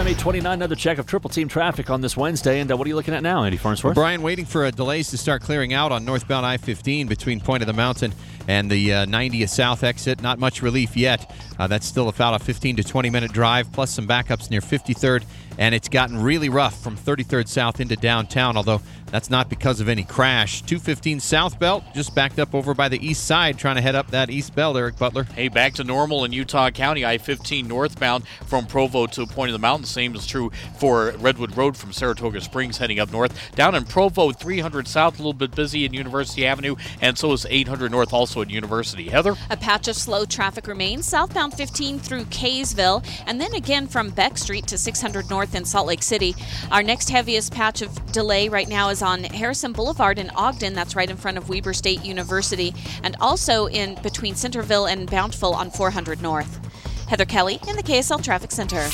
8:29, another check of Triple Team traffic on this Wednesday. And what are you looking at now, Andy Farnsworth? Brian, waiting for delays to start clearing out on northbound I-15 between Point of the Mountain and the 90 South exit. Not much relief yet. That's still about a 15 to 20-minute drive, plus some backups near 53rd. And it's gotten really rough from 33rd South into downtown, although that's not because of any crash. 215 South Belt just backed up over by the east side, trying to head up that east belt, Eric Butler. Hey, back to normal in Utah County. I-15 northbound from Provo to Point of the Mountain. Same is true for Redwood Road from Saratoga Springs heading up north. Down in Provo, 300 South, a little bit busy in University Avenue, and so is 800 North also at University. Heather? A patch of slow traffic remains southbound 15 through Kaysville, and then again from Beck Street to 600 North in Salt Lake City. Our next heaviest patch of delay right now is on Harrison Boulevard in Ogden. That's right in front of Weber State University, and also in between Centerville and Bountiful on 400 North. Heather Kelly in the KSL Traffic Center.